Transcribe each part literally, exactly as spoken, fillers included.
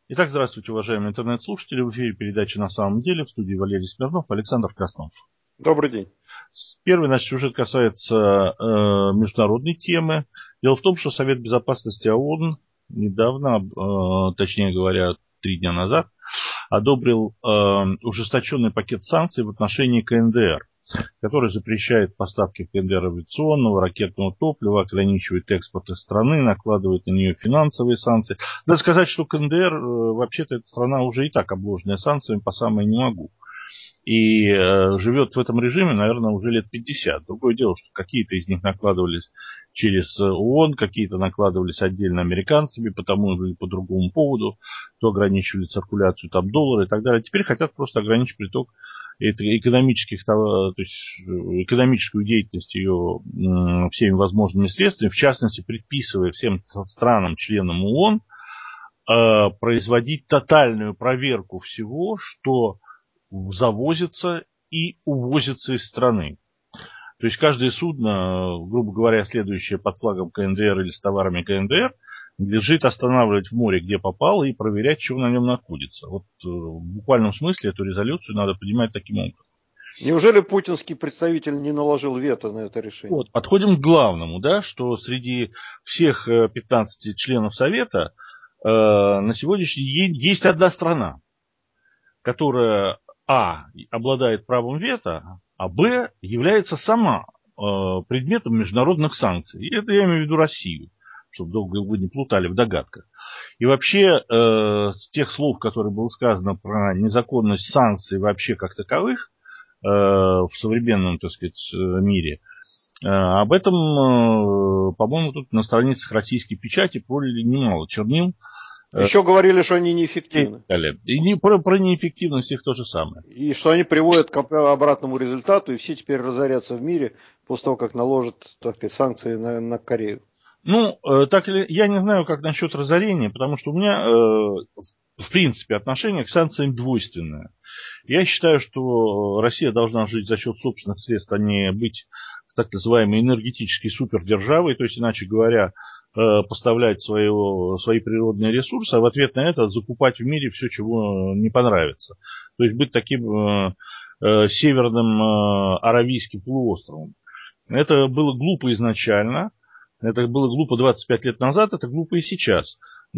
Итак, здравствуйте, уважаемые интернет-слушатели. В эфире передача «На самом деле», в студии Валерий Смирнов, Александр Краснов. Добрый день. Первый наш сюжет касается э, международной темы. Дело в том, что Совет Безопасности ООН недавно, э, точнее говоря, три дня назад, одобрил э, ужесточенный пакет санкций в отношении КНДР, который запрещает поставки в КНДР авиационного, ракетного топлива, ограничивает экспорт из страны, накладывает на нее финансовые санкции. Надо сказать, что КНДР, вообще-то, эта страна уже и так обложенная санкциями по самое не могу. И э, живет в этом режиме, наверное, уже лет пятьдесят. Другое дело, что какие-то из них накладывались через ООН, какие-то накладывались отдельно американцами по тому или по другому поводу, то ограничивали циркуляцию там доллара и так далее. Теперь хотят просто ограничить приток экономических, то есть экономическую деятельность ее всеми возможными средствами, в частности, предписывая всем странам, членам ООН, производить тотальную проверку всего, что завозится и увозится из страны. То есть каждое судно, грубо говоря, следующее под флагом КНДР или с товарами КНДР, надлежит останавливать в море, где попало, и проверять, что на нем находится. Вот в буквальном смысле эту резолюцию надо понимать таким образом. Неужели путинский представитель не наложил вето на это решение? Вот, подходим к главному, да, что среди всех пятнадцати членов Совета э, на сегодняшний день есть одна страна, которая, а, обладает правом вето, а, б, является сама э, предметом международных санкций. И это я имею в виду Россию, чтобы долго вы не плутали в догадках. И вообще, э, с тех слов, которые было сказано про незаконность санкций вообще как таковых э, в современном, так сказать, мире, э, об этом, э, по-моему, тут на страницах российской печати пролили немало чернил. Еще говорили, что они неэффективны. И не, про, про неэффективность их то же самое. И что они приводят к обратному результату, и все теперь разорятся в мире после того, как наложат, так сказать, санкции на, на Корею. Ну, так или я не знаю, как насчет разорения, потому что у меня, в принципе, отношение к санкциям двойственное. Я считаю, что Россия должна жить за счет собственных средств, а не быть так называемой энергетической супердержавой, то есть, иначе говоря, поставлять свое, свои природные ресурсы, а в ответ на это закупать в мире все, чего не понравится. То есть быть таким э, э, северным э, Аравийским полуостровом. Это было глупо изначально, это было глупо двадцать пять лет назад, это глупо и сейчас.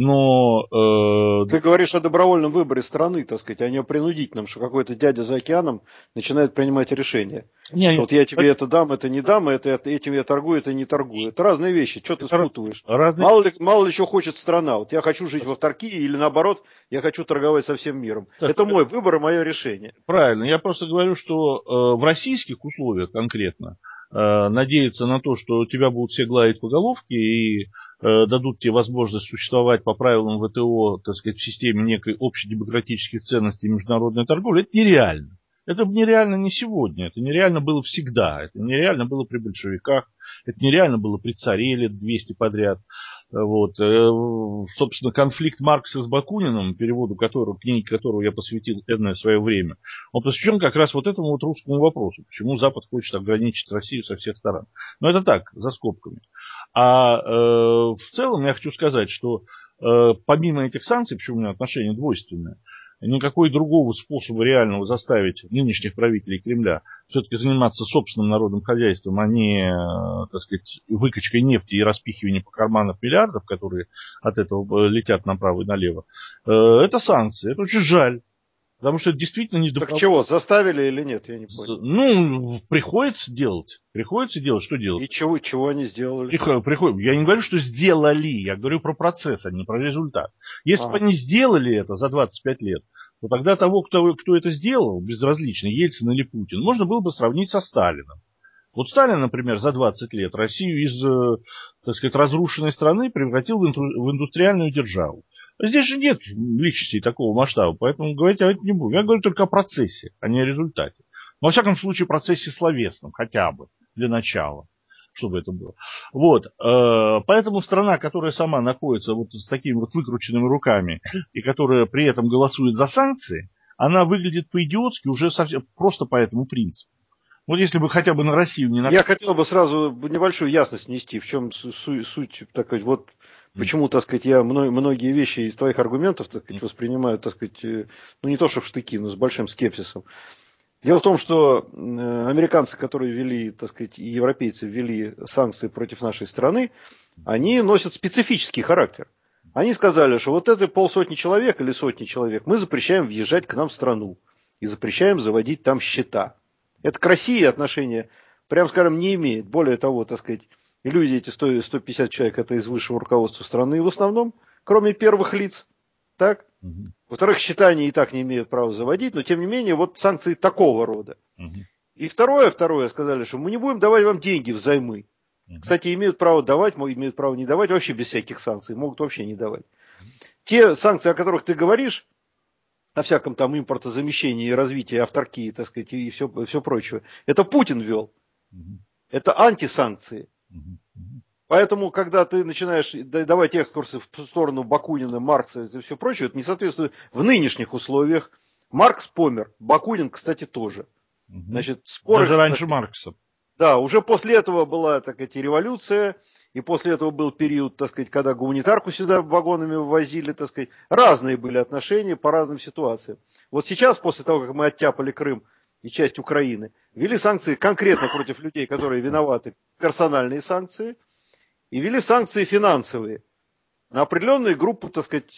Но э... ты говоришь о добровольном выборе страны, так сказать, а не о принудительном, что какой-то дядя за океаном начинает принимать решения. Не, что вот я тебе это дам, это не дам, это, это, этим я торгую, это не торгую. Это разные вещи, что ты спутываешь. Разные... Мало, ли, мало ли что хочет страна. Вот я хочу жить в авторкии или наоборот, я хочу торговать со всем миром. Так, это мой выбор и мое решение. Правильно, я просто говорю, что э, в российских условиях конкретно э, надеяться на то, что тебя будут все гладить по головке и э, дадут тебе возможность существовать по правилам ВТО, так сказать, в системе некой общедемократических ценностей и международной торговли, это нереально. Это нереально не сегодня, это нереально было всегда, это нереально было при большевиках, это нереально было при царе лет двести подряд. Вот. Собственно, конфликт Маркса с Бакуниным, переводу которого, книги которого я посвятил энное свое время, он посвящен как раз вот этому вот русскому вопросу, почему Запад хочет ограничить Россию со всех сторон. Но это так, за скобками. А э, в целом я хочу сказать, что э, помимо этих санкций, почему у меня отношение двойственное, никакой другого способа реального заставить нынешних правителей Кремля все-таки заниматься собственным народным хозяйством, а не, так сказать, выкачкой нефти и распихиванием по карманам миллиардов, которые от этого летят направо и налево. Это санкции. Это очень жаль. Потому что это действительно не... Так чего, заставили или нет, я не понял. Ну, приходится делать. Приходится делать, что делать? И чего, чего они сделали? Приход, приход... Я не говорю, что сделали, я говорю про процесс, а не про результат. Если а. бы они сделали это за двадцать пять лет, то тогда того, кто, кто это сделал, безразлично, Ельцин или Путин, можно было бы сравнить со Сталином. Вот Сталин, например, за двадцать лет Россию из, так сказать, разрушенной страны превратил в индустриальную державу. Здесь же нет личностей такого масштаба, поэтому говорить о этом не буду. Я говорю только о процессе, а не о результате. Но, во всяком случае, процессе словесном, хотя бы, для начала, чтобы это было. Вот. Поэтому страна, которая сама находится вот с такими вот выкрученными руками, и которая при этом голосует за санкции, она выглядит по-идиотски уже совсем просто по этому принципу. Вот если бы хотя бы на Россию не... Я хотел бы сразу небольшую ясность внести, в чем суть такой. Вот Почему, так сказать, я многие вещи из твоих аргументов, так сказать, воспринимаю, так сказать, ну не то что в штыки, но с большим скепсисом. Дело в том, что американцы, которые ввели, так сказать, и европейцы ввели санкции против нашей страны, они носят специфический характер. Они сказали, что вот это полсотни человек или сотни человек мы запрещаем въезжать к нам в страну и запрещаем заводить там счета. Это к России отношения, прям скажем, не имеет. Более того, так сказать, и люди эти сто, сто пятьдесят человек, это из высшего руководства страны в основном, кроме первых лиц. Так? Угу. Во-вторых, счета они и так не имеют права заводить, но тем не менее, вот санкции такого рода. Угу. И второе, второе, сказали, что мы не будем давать вам деньги взаймы. Угу. Кстати, имеют право давать, имеют право не давать, вообще без всяких санкций, могут вообще не давать. Угу. Те санкции, о которых ты говоришь, о всяком там импортозамещении и развитии авторкии, так сказать, и все, все прочее, это Путин ввел. Угу. Это антисанкции. Поэтому, когда ты начинаешь давать экскурсы в сторону Бакунина, Маркса и все прочее, это не соответствует в нынешних условиях. Маркс помер, Бакунин, кстати, тоже. Значит, споры, даже раньше так, Маркса. Да, уже после этого была, так сказать, революция, и после этого был период, так сказать, когда гуманитарку сюда вагонами ввозили, так сказать. Разные были отношения по разным ситуациям. Вот сейчас, после того, как мы оттяпали Крым и часть Украины, ввели санкции конкретно против людей, которые виноваты, персональные санкции, и ввели санкции финансовые на определенную группу, так сказать,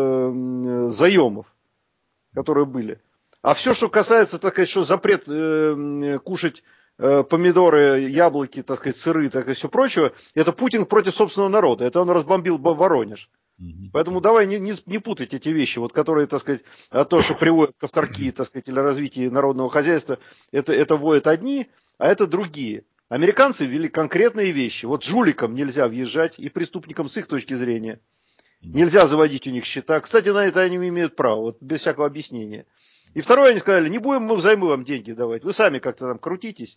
э, заемов, которые были. А все, что касается, так сказать, что запрет э, кушать э, помидоры, яблоки, так сказать, сыры, так и все прочее, это Путин против собственного народа. Это он разбомбил Воронеж. Поэтому давай не, не, не путать эти вещи, вот, которые, так сказать, то, что приводит к авторкии, так сказать, или развитию народного хозяйства, это, это вводят одни, а это другие. Американцы ввели конкретные вещи. Вот жуликам нельзя въезжать, и преступникам с их точки зрения. Нельзя заводить у них счета. Кстати, на это они имеют право, вот, без всякого объяснения. И второе, они сказали, не будем мы взаймы вам деньги давать, вы сами как-то там крутитесь.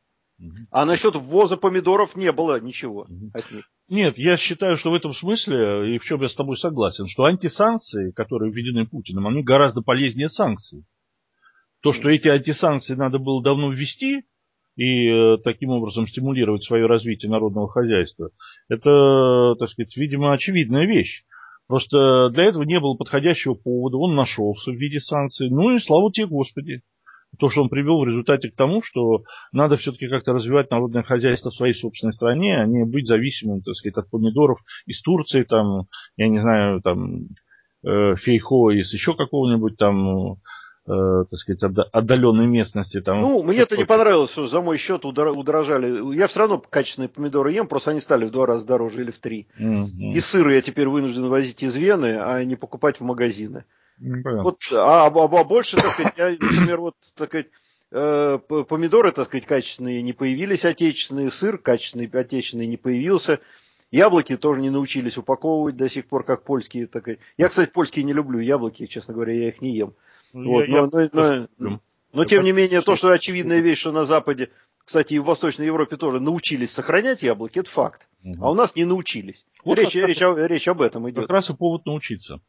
А насчет ввоза помидоров не было ничего от них. Нет, я считаю, что в этом смысле, и в чем я с тобой согласен, что антисанкции, которые введены Путиным, они гораздо полезнее санкций. То, что эти антисанкции надо было давно ввести и э, таким образом стимулировать свое развитие народного хозяйства, это, так сказать, видимо, очевидная вещь. Просто для этого не было подходящего повода, он нашелся в виде санкций. Ну и слава тебе, Господи. То, что он привел в результате к тому, что надо все-таки как-то развивать народное хозяйство в своей собственной стране, а не быть зависимым, так сказать, от помидоров из Турции, там, я не знаю, там, э, фейхо из еще какого-нибудь там, э, так сказать, отдаленной местности. Там, ну, мне это не понравилось, что за мой счет удорожали. Я все равно качественные помидоры ем, просто они стали в два раза дороже или в три. Mm-hmm. И сыры я теперь вынужден возить из Вены, а не покупать в магазины. Вот, а, а, а больше, так сказать, я, например, вот, так сказать, э, помидоры, так сказать, качественные не появились, отечественные, сыр качественный, отечественный не появился, яблоки тоже не научились упаковывать до сих пор, как польские, так сказать. Я, кстати, польские не люблю, яблоки, честно говоря, я их не ем. Вот, я, но, я но, но, но, тем не менее, то, что очевидная вещь, что на Западе, кстати, и в Восточной Европе тоже научились сохранять яблоки, это факт. Угу. А у нас не научились. Вот речь, речь, речь об этом идет. Как раз и повод научиться.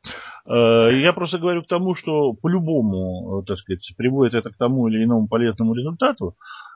Я просто говорю к тому, что по-любому, так сказать, приводит это к тому или иному полезному результату,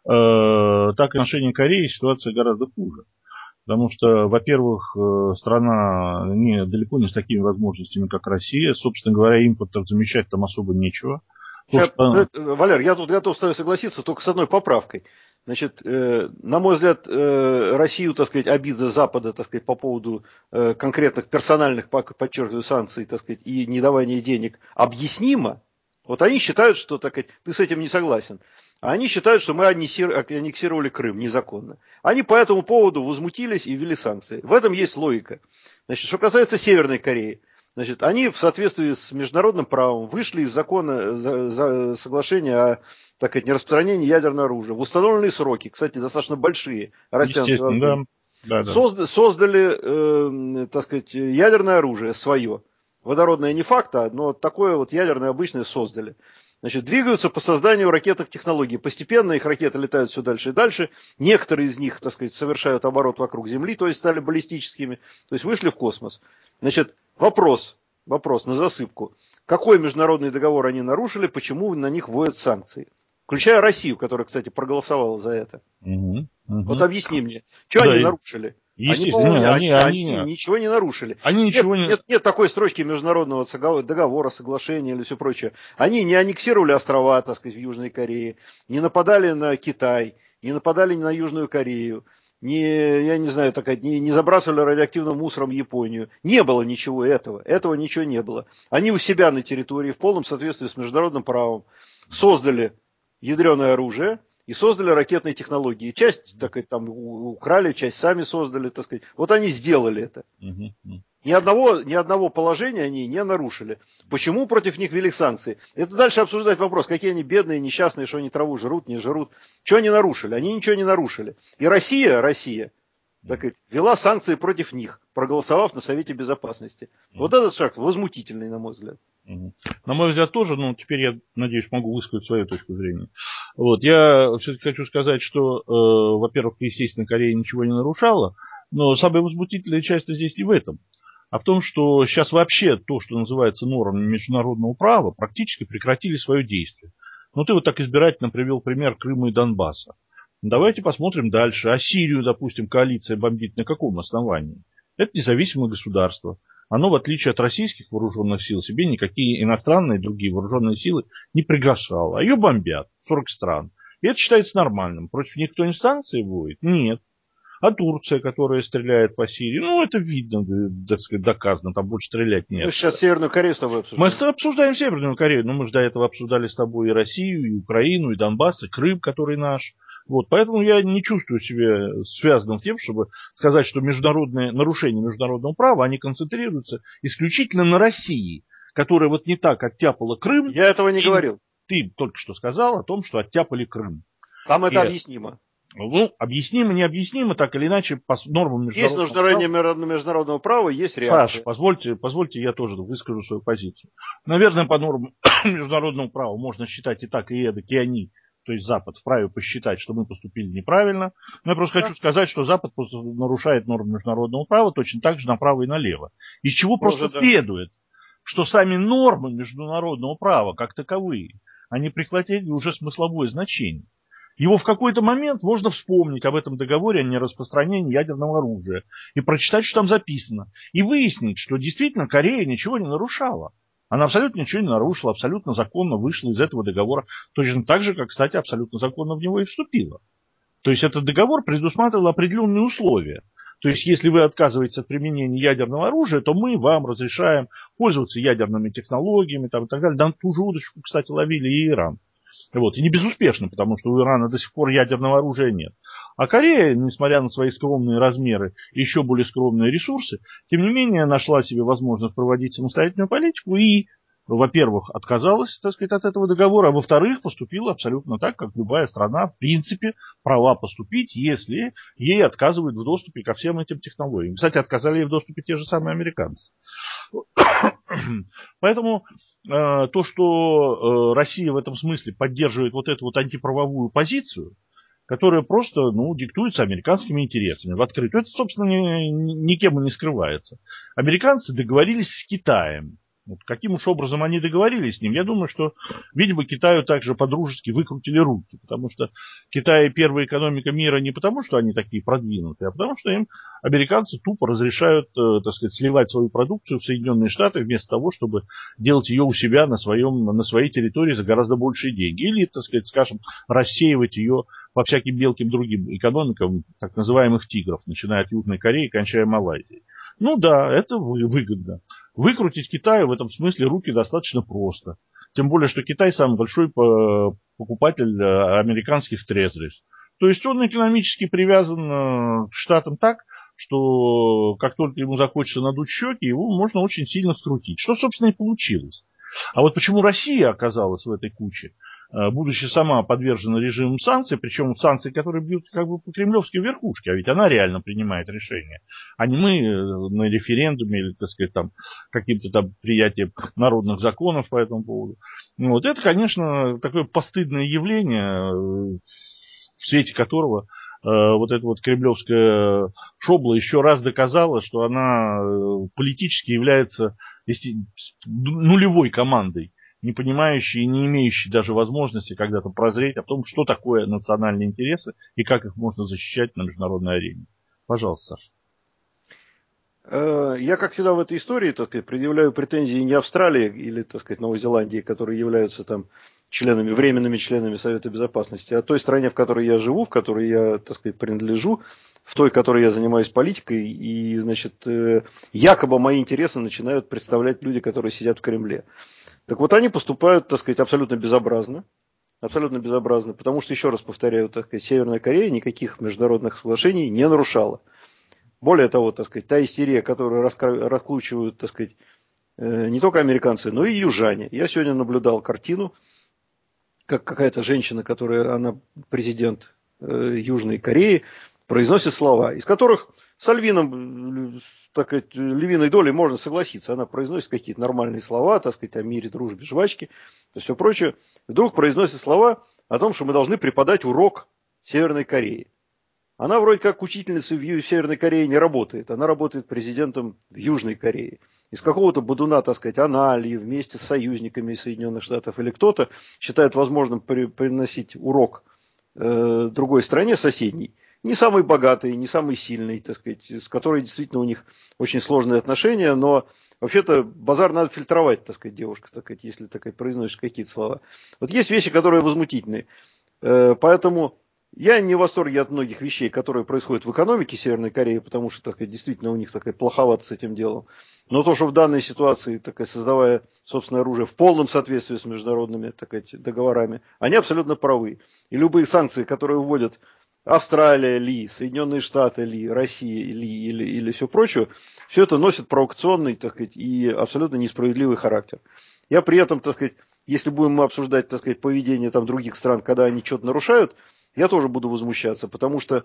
так и в отношении Кореи ситуация гораздо хуже. Потому что, во-первых, страна не, далеко не с такими возможностями, как Россия. Собственно говоря, импортов замечать там особо нечего. Сейчас, что... Валер, я тут готов с тобой согласиться, только с одной поправкой. Значит, э, на мой взгляд, э, Россию, так сказать, обида Запада, так сказать, по поводу э, конкретных персональных, подчеркиваю, санкций, так сказать, и недавания денег объяснима. Вот они считают, что, так сказать, ты с этим не согласен. А они считают, что мы аннексировали Крым незаконно. Они по этому поводу возмутились и ввели санкции. В этом есть логика. Значит, что касается Северной Кореи. Значит, они в соответствии с международным правом вышли из закона за, за, соглашения о, так сказать, нераспространении ядерного оружия в установленные сроки, кстати, достаточно большие. Естественно, да. Да, да. Созда, создали, э, так сказать, ядерное оружие свое. Водородное не факт, но такое вот ядерное обычное создали. Значит, двигаются по созданию ракетных технологий. Постепенно их ракеты летают все дальше и дальше. Некоторые из них, так сказать, совершают оборот вокруг Земли, то есть стали баллистическими, то есть вышли в космос. Значит, вопрос, вопрос на засыпку. Какой международный договор они нарушили, почему на них вводят санкции? Включая Россию, которая, кстати, проголосовала за это. Угу, угу. Вот объясни мне, что да, они и... нарушили? Естественно, они, они, они, они ничего не нарушили. Они ничего нет, не... нет, нет такой строчки международного договора, соглашения или все прочее. Они не аннексировали острова, так сказать, в Южной Корее, не нападали на Китай, не нападали на Южную Корею, не, я не знаю, так, не, не забрасывали радиоактивным мусором Японию. Не было ничего этого. Этого ничего не было. Они у себя на территории в полном соответствии с международным правом создали ядреное оружие и создали ракетные технологии. Часть, так сказать, там украли, часть сами создали, так сказать. Вот они сделали это. Ни одного, ни одного положения они не нарушили. Почему против них ввели санкции? Это дальше обсуждать вопрос, какие они бедные, несчастные, что они траву жрут, не жрут. Что они нарушили? Они ничего не нарушили. И Россия, Россия, так сказать, ввела санкции против них, проголосовав на Совете Безопасности. Вот этот шаг возмутительный, на мой взгляд. На мой взгляд тоже, но теперь я, надеюсь, могу высказать свою точку зрения. Вот, я все-таки хочу сказать, что, э, во-первых, естественно, Корея ничего не нарушала, но самая возмутительная часть здесь не в этом, а в том, что сейчас вообще то, что называется нормами международного права, практически прекратили свое действие. Ну, ты вот так избирательно привел пример Крыма и Донбасса. Давайте посмотрим дальше. А Сирию, допустим, коалиция бомбит на каком основании? Это независимое государство. Оно, в отличие от российских вооруженных сил, себе никакие иностранные другие вооруженные силы не приглашало. А ее бомбят сорок стран. И это считается нормальным. Против них кто-нибудь санкции вводит? Нет. А Турция, которая стреляет по Сирии, ну, это видно, так сказать, доказано, там больше стрелять нет. Мы сейчас Северную Корею с тобой обсуждаем. Мы обсуждаем Северную Корею, но мы же до этого обсуждали с тобой и Россию, и Украину, и Донбасс, и Крым, который наш. Вот, поэтому я не чувствую себя связанным с тем, чтобы сказать, что международные нарушения международного права, они концентрируются исключительно на России, которая вот не так оттяпала Крым. Я этого не говорил. Ты только что сказал о том, что оттяпали Крым. Там это и объяснимо. Ну, объяснимо, необъяснимо, так или иначе, по нормам международного есть нарушение права. международного права, есть реакция. Саш, позвольте, позвольте, я тоже выскажу свою позицию. Наверное, по нормам международного права можно считать и так, и эдак, и они, то есть Запад, вправе посчитать, что мы поступили неправильно. Но я просто да. хочу сказать, что Запад нарушает нормы международного права точно так же направо и налево. Из чего Может, просто да. следует, что сами нормы международного права, как таковые, они прихватили уже смысловое значение. Его в какой-то момент можно вспомнить об этом договоре о нераспространении ядерного оружия и прочитать, что там записано, и выяснить, что действительно Корея ничего не нарушала. Она абсолютно ничего не нарушила, абсолютно законно вышла из этого договора, точно так же, как, кстати, абсолютно законно в него и вступила. То есть этот договор предусматривал определенные условия. То есть если вы отказываетесь от применения ядерного оружия, то мы вам разрешаем пользоваться ядерными технологиями там, и так далее. Да, ту же удочку, кстати, ловили и Иран. Вот. И не безуспешно, потому что у Ирана до сих пор ядерного оружия нет. А Корея, несмотря на свои скромные размеры и еще более скромные ресурсы, тем не менее нашла себе возможность проводить самостоятельную политику и, во-первых, отказалась, так сказать, от этого договора, а во-вторых, поступила абсолютно так, как любая страна, в принципе, права поступить, если ей отказывают в доступе ко всем этим технологиям. Кстати, отказали ей в доступе те же самые американцы. Поэтому э, то, что э, Россия в этом смысле поддерживает вот эту вот антиправовую позицию, которая просто ну, диктуется американскими интересами в открытую, это, собственно, ни, никем и не скрывается. Американцы договорились с Китаем. Вот каким уж образом они договорились с ним, я думаю, что, видимо, Китаю также по-дружески выкрутили руки, потому что Китай первая экономика мира не потому, что они такие продвинутые, а потому что им американцы тупо разрешают, э, так сказать, сливать свою продукцию в Соединенные Штаты вместо того, чтобы делать ее у себя на, своем, на своей территории за гораздо большие деньги. Или, так сказать, скажем, рассеивать ее по всяким мелким другим экономикам, так называемых тигров, начиная от Южной Кореи и кончая Малайзией. Ну да, это выгодно. Выкрутить Китаю в этом смысле руки достаточно просто. Тем более, что Китай самый большой покупатель американских трезорис. То есть он экономически привязан к Штатам так, что как только ему захочется надуть щеки, его можно очень сильно скрутить. Что, собственно, и получилось. А вот почему Россия оказалась в этой куче, будучи сама подвержена режиму санкций, причем санкции, которые бьют как бы по кремлевской верхушке, а ведь она реально принимает решения, а не мы на референдуме или, так сказать, там каким-то там приятием народных законов по этому поводу. Вот это, конечно, такое постыдное явление, в свете которого вот эта вот кремлевская шобла еще раз доказала, что она политически является нулевой командой, не понимающей и не имеющей даже возможности когда-то прозреть о том, что такое национальные интересы и как их можно защищать на международной арене. Пожалуйста, Саша. Я, как всегда в этой истории, так сказать, предъявляю претензии не Австралии или, так сказать, Новой Зеландии, которые являются там членами, временными членами Совета Безопасности, а той стране, в которой я живу, в которой я, так сказать, принадлежу, в той, в которой я занимаюсь политикой, и, значит, якобы мои интересы начинают представлять люди, которые сидят в Кремле. Так вот, они поступают, так сказать, абсолютно безобразно. Абсолютно безобразно, потому что, еще раз повторяю, так сказать, Северная Корея никаких международных соглашений не нарушала. Более того, так сказать, та истерия, которую раскручивают, так сказать, не только американцы, но и южане. Я сегодня наблюдал картину, как какая-то женщина, которая, она президент Южной Кореи, произносит слова, из которых с львиным, так сказать, львиной долей можно согласиться. Она произносит какие-то нормальные слова, так сказать, о мире, дружбе, жвачке и все прочее. Вдруг произносит слова о том, что мы должны преподать урок Северной Корее. Она вроде как учительница в Северной Корее не работает. Она работает президентом в Южной Корее. Из какого-то бодуна, так сказать, она или вместе с союзниками из Соединенных Штатов или кто-то считает возможным приносить урок э, другой стране соседней. Не самый богатый, не самый сильный, так сказать, с которой действительно у них очень сложные отношения, но вообще-то базар надо фильтровать, так сказать, девушка, так сказать, если так сказать, произносишь какие-то слова. Вот есть вещи, которые возмутительны. Э, поэтому... Я не в восторге от многих вещей, которые происходят в экономике Северной Кореи, потому что, так сказать, действительно у них такая плоховато с этим делом. Но то, что в данной ситуации, так сказать, создавая собственное оружие в полном соответствии с международными, так сказать, договорами, они абсолютно правы. И любые санкции, которые вводят Австралия ли, Соединенные Штаты ли, Россия ли или, или все прочее, все это носит провокационный, так сказать, и абсолютно несправедливый характер. Я при этом, так сказать, если будем мы обсуждать, так сказать, поведение там других стран, когда они что-то нарушают, я тоже буду возмущаться, потому что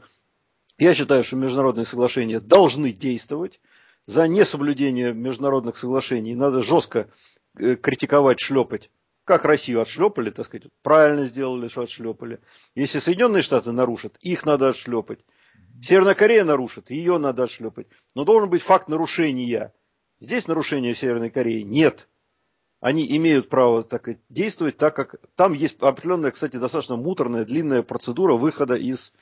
я считаю, что международные соглашения должны действовать. За несоблюдение международных соглашений надо жестко критиковать, шлепать. Как Россию отшлепали, так сказать, правильно сделали, что отшлепали. Если Соединенные Штаты нарушат, их надо отшлепать. Северная Корея нарушит, ее надо отшлепать. Но должен быть факт нарушения. Здесь нарушения в Северной Корее нет. Они имеют право так, действовать так, как... Там есть определенная, кстати, достаточно муторная, длинная процедура выхода из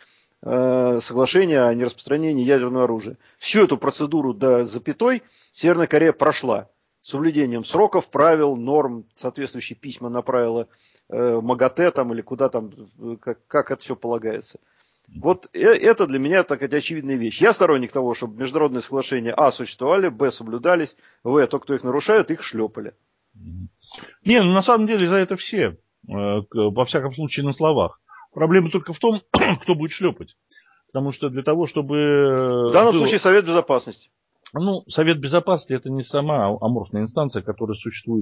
э, соглашения о нераспространении ядерного оружия. Всю эту процедуру до запятой Северная Корея прошла. С соблюдением сроков, правил, норм, соответствующие письма направила э, МАГАТЭ там, или куда там, как, как это все полагается. Вот это для меня, так сказать, очевидная вещь. Я сторонник того, чтобы международные соглашения а. существовали, б. соблюдались, в. то, кто их нарушает, их шлепали. Не, ну на самом деле за это все, во всяком случае на словах. Проблема только в том, кто будет шлепать. Потому что для того, чтобы... В данном было... случае Совет Безопасности. Ну, Совет Безопасности это не сама аморфная инстанция, которая существует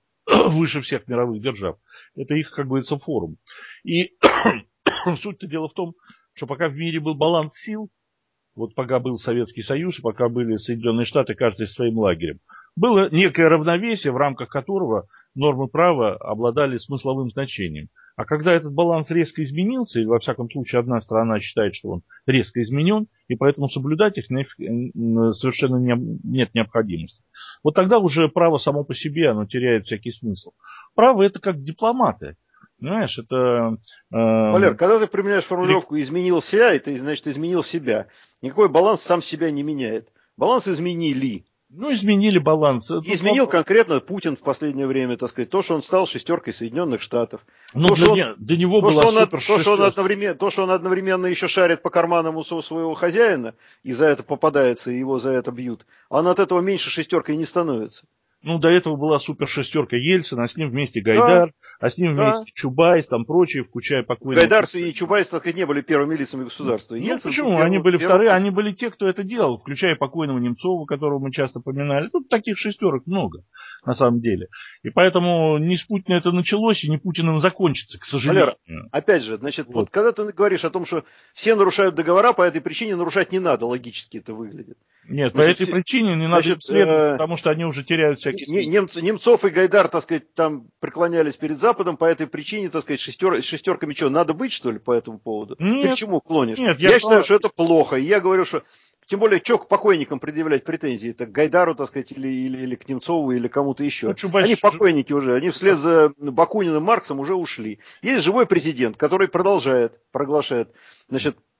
выше всех мировых держав. Это их, как говорится, форум. И суть-то дело в том, что пока в мире был баланс сил, вот пока был Советский Союз, пока были Соединенные Штаты, каждый своим лагерем, было некое равновесие, в рамках которого нормы права обладали смысловым значением. А когда этот баланс резко изменился, или во всяком случае одна страна считает, что он резко изменен, и поэтому соблюдать их совершенно нет необходимости. Вот тогда уже право само по себе, оно теряет всякий смысл. Право это как дипломаты. Знаешь, это... Э... Валер, когда ты применяешь формулировку «изменился», это значит изменил себя. Никакой баланс сам себя не меняет. Баланс изменили. Ну, изменили баланс. Изменил это... конкретно Путин в последнее время, так сказать, то, что он стал шестеркой Соединенных Штатов. Ну, то, для, что он, для него то, была что супер он, то, что он одновременно, то, что он одновременно еще шарит по карманам у своего хозяина, и за это попадается, и его за это бьют, он от этого меньше шестеркой не становится. Ну, до этого была супер шестерка Ельцина, а с ним вместе Гайдар, да, а с ним да. вместе Чубайс, там прочие, включая покойного... Гайдар и Чубайс, так сказать, не были первыми лицами государства. Ну, Ельцин почему? Первым, они были первым... вторые, они были те, кто это делал, включая покойного Немцова, которого мы часто поминали. Тут таких шестерок много, на самом деле. И поэтому не с Путина это началось, и не Путиным закончится, к сожалению. Валера, опять же, значит, вот. вот когда ты говоришь о том, что все нарушают договора, по этой причине нарушать не надо, логически это выглядит. Нет, значит, по этой все... причине не надо значит, исследовать, э... потому что они уже теряют всякий смысл. Немцы, Немцов и Гайдар, так сказать, там преклонялись перед Западом, по этой причине, так сказать, шестер, шестерками что, надо быть, что ли, по этому поводу? Нет, ты к чему клонишь? Нет, я я считаю, что это плохо, и я говорю, что, тем более, что к покойникам предъявлять претензии, это к Гайдару, так сказать, или, или, или к Немцову, или кому-то еще. Ну, Чубайс... Они покойники уже, они вслед за Бакуниным, Марксом уже ушли. Есть живой президент, который продолжает, проглашает, значит,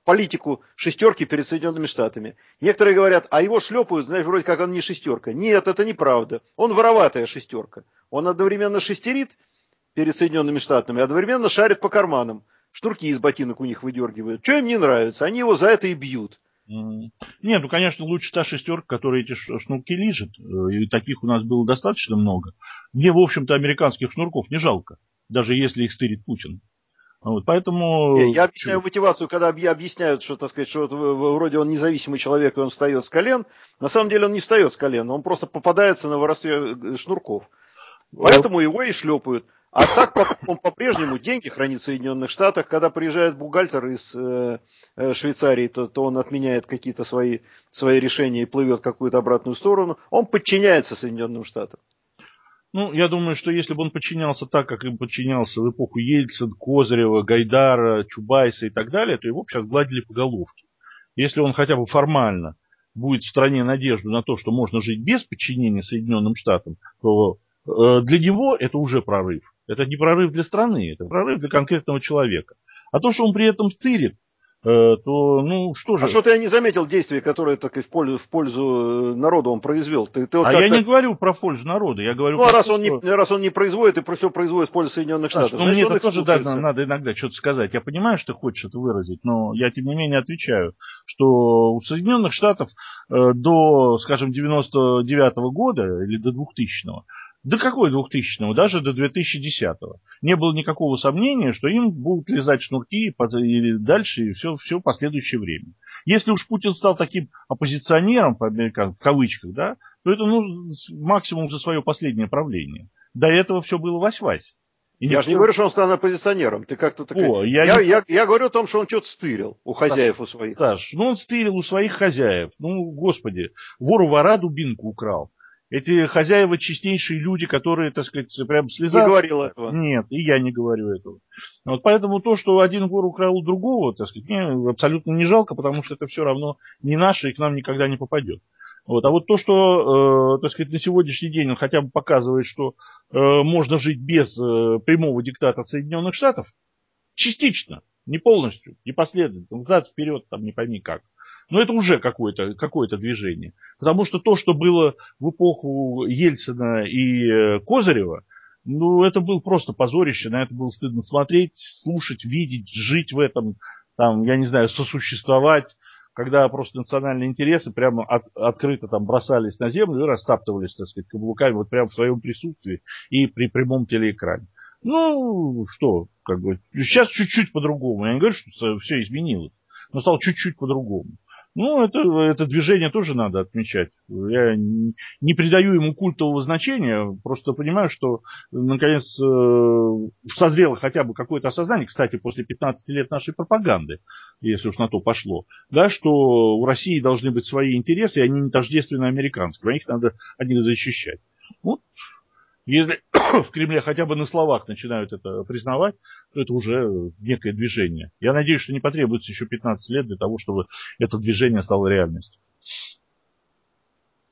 политику шестерки перед Соединенными Штатами. Некоторые говорят, а его шлепают, знаешь, вроде как он не шестерка. Нет, это неправда. Он вороватая шестерка. Он одновременно шестерит перед Соединенными Штатами, одновременно шарит по карманам. Шнурки из ботинок у них выдергивают. Что им не нравится? Они его за это и бьют. Mm. Нет, ну, конечно, лучше та шестерка, которая эти шнурки лижет. И таких у нас было достаточно много. Мне, в общем-то, американских шнурков не жалко, даже если их стырит Путин. Вот, поэтому... Я, я объясняю мотивацию, когда объясняют, что, так сказать, что вроде он независимый человек, и он встает с колен. На самом деле он не встает с колен, он просто попадается на воровстве шнурков. Поэтому его и шлепают. А так он по-прежнему деньги хранит в Соединенных Штатах. Когда приезжает бухгалтер из э, Швейцарии, то, то он отменяет какие-то свои, свои решения и плывет в какую-то обратную сторону. Он подчиняется Соединенным Штатам. Ну, я думаю, что если бы он подчинялся так, как им подчинялся в эпоху Ельцина, Козырева, Гайдара, Чубайса и так далее, то его бы сейчас гладили по головке. Если он хотя бы формально будет в стране надежду на то, что можно жить без подчинения Соединенным Штатам, то э, для него это уже прорыв. Это не прорыв для страны, это прорыв для конкретного человека. А то, что он при этом стырит, то, ну, что же... А что-то я не заметил действий, которые так и в пользу, в пользу народа он произвел. Ты, ты вот а я не говорю про пользу народа, я говорю ну, про а раз, то, он что... не, раз он не производит и все производит в пользу Соединенных Штатов, ну, мне это тоже да, надо иногда что-то сказать. Я понимаю, что ты хочешь это выразить, но я, тем не менее, отвечаю, что у Соединенных Штатов э, до, скажем, девяносто девятого года или до двухтысячного, до какой двухтысячного? Даже до две тысячи десятого. Не было никакого сомнения, что им будут лизать шнурки и дальше, и все, все последующее время. Если уж Путин стал таким оппозиционером, в кавычках, да, то это ну, максимум за свое последнее правление. До этого все было вась-вась. И я никто... же не говорю, что он стал оппозиционером. Ты как-то такой... О, я, я, не... я, я говорю о том, что он что-то стырил у Саш, хозяев у своих. Саш, ну он стырил у своих хозяев. Ну, господи, вор у вора дубинку украл. Эти хозяева честнейшие люди, которые, так сказать, прям слезают. Не говорил этого. Нет, и я не говорю этого. Вот поэтому то, что один вор украл у другого, так сказать, мне абсолютно не жалко, потому что это все равно не наше и к нам никогда не попадет. Вот. А вот то, что, э, так сказать, на сегодняшний день он хотя бы показывает, что э, можно жить без э, прямого диктата Соединенных Штатов, частично, не полностью, не последовательно, взад, вперед, там не пойми как. Но это уже какое-то, какое-то движение. Потому что то, что было в эпоху Ельцина и Козырева, ну, это было просто позорище, на это было стыдно смотреть, слушать, видеть, жить в этом, там, я не знаю, сосуществовать, когда просто национальные интересы прямо от, открыто там бросались на землю и растаптывались, так сказать, каблуками вот прямо в своем присутствии и при прямом телеэкране. Ну, что, как бы, сейчас чуть-чуть по-другому. Я не говорю, что все изменилось, но стало чуть-чуть по-другому. Ну, это, это движение тоже надо отмечать. Я не, не придаю ему культового значения, просто понимаю, что, наконец, э, созрело хотя бы какое-то осознание, кстати, после пятнадцати лет нашей пропаганды, если уж на то пошло, да, что у России должны быть свои интересы, и они не тождественны американским, а их надо, они надо защищать. Вот. Если в Кремле хотя бы на словах начинают это признавать, то это уже некое движение. Я надеюсь, что не потребуется еще пятнадцать лет для того, чтобы это движение стало реальностью.